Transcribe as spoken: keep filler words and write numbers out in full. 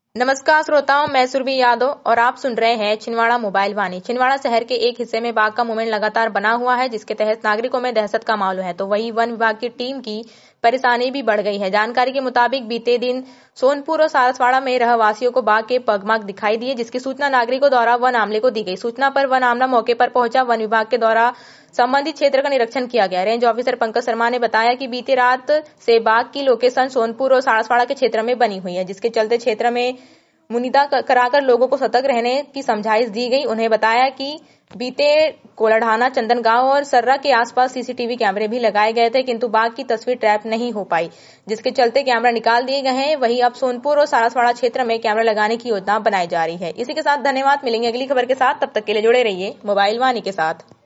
नमस्कार श्रोताओं, मैं सुरभि यादव और आप सुन रहे हैं छिंदवाड़ा मोबाइल वाणी। छिंदवाड़ा शहर के एक हिस्से में बाघ का मूवमेंट लगातार बना हुआ है, जिसके तहत नागरिकों में दहशत का माहौल है। तो वहीं वन विभाग की टीम की परेशानी भी बढ़ गई है। जानकारी के मुताबिक बीते दिन सोनपुर और सारसवाड़ा में रहवासियों को बाघ के पगमार्क दिखाई दिए, जिसकी सूचना नागरिकों द्वारा वन आमले को दी गई। सूचना पर वन आमला मौके पर पहुंचा। वन विभाग के द्वारा संबंधित क्षेत्र का निरीक्षण किया गया। रेंज ऑफिसर पंकज शर्मा ने बताया कि बीती रात से बाघ की लोकेशन सोनपुर और सारसवाड़ा के क्षेत्र में बनी हुई है, जिसके चलते क्षेत्र में मुनिदा कराकर लोगों को सतर्क रहने की समझाइश दी गई। उन्हें बताया कि बीते कोलाढाना, चंदन गांव और सर्रा के आसपास सीसीटीवी कैमरे भी लगाए गए थे, किंतु बाघ की तस्वीर ट्रैप नहीं हो पाई, जिसके चलते कैमरा निकाल दिए गए हैं। वहीं अब सोनपुर और सारसवाड़ा क्षेत्र में कैमरा लगाने की योजना बनाई जा रही है। इसी के साथ धन्यवाद। मिलेंगे अगली खबर के साथ, तब तक के लिए जुड़े रहिए मोबाइल वाणी के साथ।